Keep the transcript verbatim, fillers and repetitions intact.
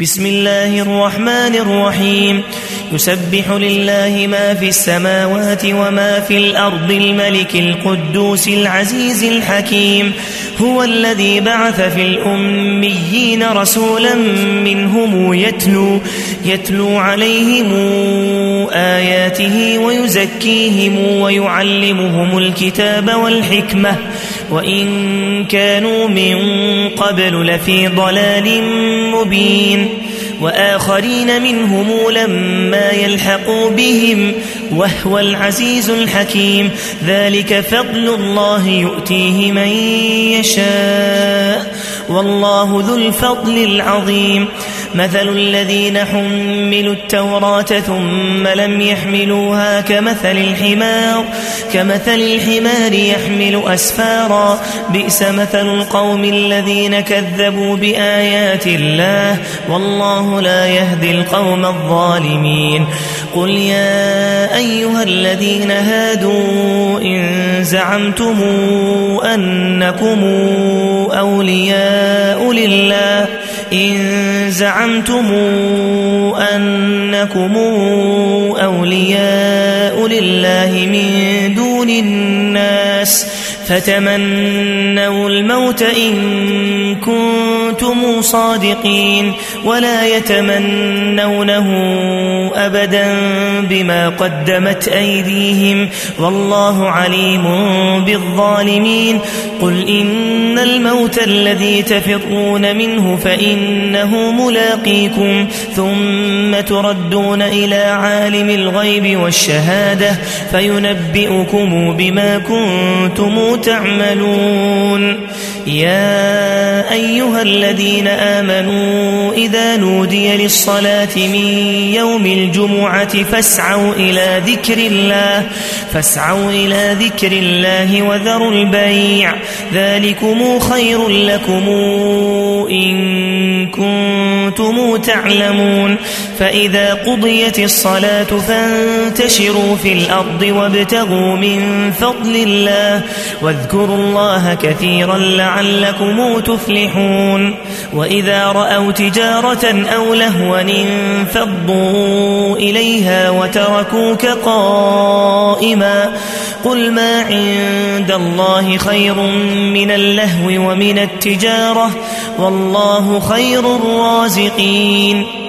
بسم الله الرحمن الرحيم يسبح لله ما في السماوات وما في الأرض الملك القدوس العزيز الحكيم هو الذي بعث في الأميين رسولا منهم يتلو, يتلو عليهم آياته ويزكيهم ويعلمهم الكتاب والحكمة وإن كانوا من قبل لفي ضلال مبين وآخرين منهم لما يلحقوا بهم وهو العزيز الحكيم ذلك فضل الله يؤتيه من يشاء والله ذو الفضل العظيم مثل الذين حملوا التوراة ثم لم يحملوها كمثل الحمار كمثل الحمار يحمل أسفارا بئس مثل القوم الذين كذبوا بآيات الله والله لا يهدي القوم الظالمين قل يا أيها الذين هادوا إن زعمتم أنكم أولياء لله إن زعمتم أنكم أولياء لله من دون الناس فتمنوا الموت إن كنتم صادقين ولا يتمنونه أبدا بما قدمت أيديهم والله عليم بالظالمين قل إن الموت الذي تفرون منه فإنه ملاقيكم ثم تردون إلى عالم الغيب والشهادة فينبئكم بما كنتم تعملون يا أيها الذين آمنوا إذا نودي للصلاة من يوم الجمعة فاسعوا إلى ذكر الله فاسعوا إلى ذكر الله وذروا البيع ذلكم خير لكم إن كنتم تعلمون فإذا قضيت الصلاة فانتشروا في الأرض وابتغوا من فضل الله واذكروا الله كثيرا لعلكم تفلحون وإذا رأوا تجارة أو لهوا انفضوا إليها وتركوك قائما قل ما عند الله خير من اللهو ومن التجارة والله خير الرازقين